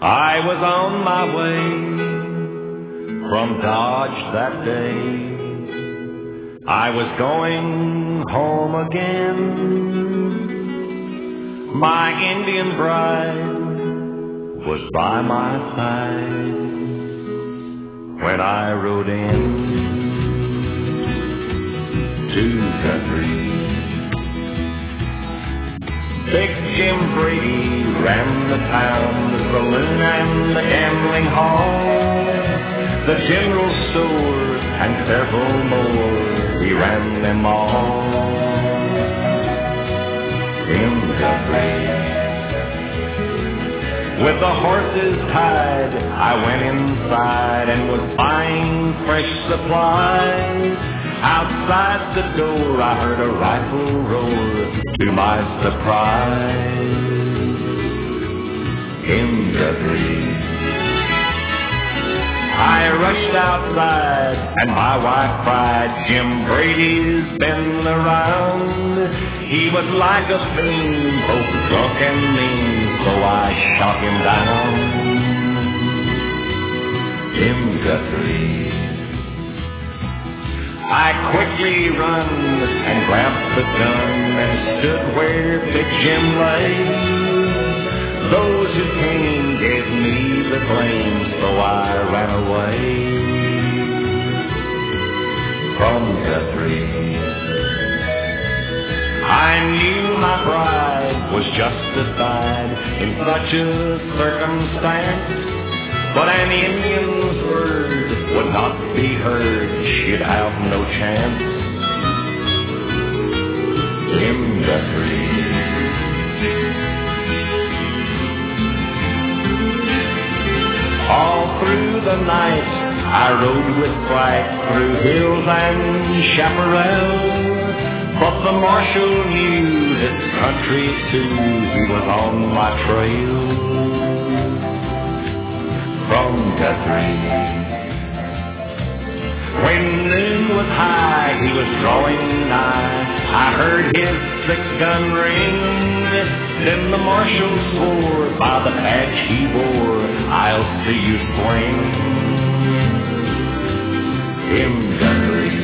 I was on my way from Dodge that day. I was going home again. My Indian bride was by my side when I rode in to Guthrie. Big Jim Brady ran the town, the saloon and the gambling hall, the general store and several more. He ran them all in Guthrie. With the horses tied, I went inside and was buying fresh supplies. Outside the door, I heard a rifle roar, to my surprise, in Guthrie. I rushed outside and my wife cried, Jim Brady's been around. He was like a fiend, both drunk and mean, so I shot him down in Guthrie. I quickly run and grabbed the gun and stood where Big Jim lay. Those who came gave me the blame, so I ran away from Guthrie. I knew my bride was justified in such a circumstance, but an Indian's word would not be heard, she'd have no chance in Guthrie. All through the night I rode with fright through hills and chaparral, but the marshal knew his country too. He was on my trail from Guthrie. When noon was high, he was drawing nigh. I heard his six-gun ring. Then the marshal swore by the badge he wore, I'll see you swing in Guthrie.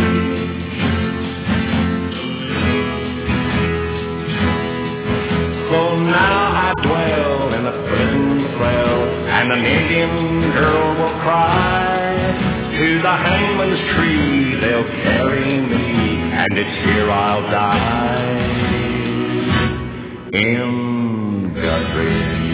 So now I dwell in a prison cell, and an Indian girl will cry, to the hangman's tree they'll carry me, and it's here I'll die in Guthrie.